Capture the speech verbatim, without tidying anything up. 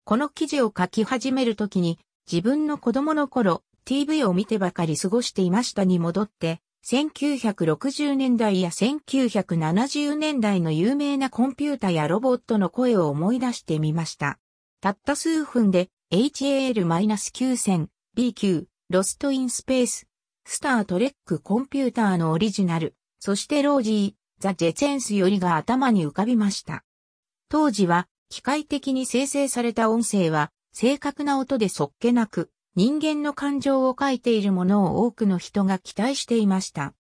この記事を書き始めるときに、自分の子供の頃、ティーブイ を見てばかり過ごしていましたに戻って、せんきゅうひゃくろくじゅうねんだいやせんきゅうひゃくななじゅうねんだいの有名なコンピュータやロボットの声を思い出してみました。たった数分で エイチエーエルきゅうせん、ビーきゅう、ロストインスペース、スタートレックコンピューターのオリジナル、そしてロージー、ザ・ジェツェンスよりが頭に浮かびました。当時は機械的に生成された音声は正確な音でそっけなく人間の感情を書いているものを多くの人が期待していました。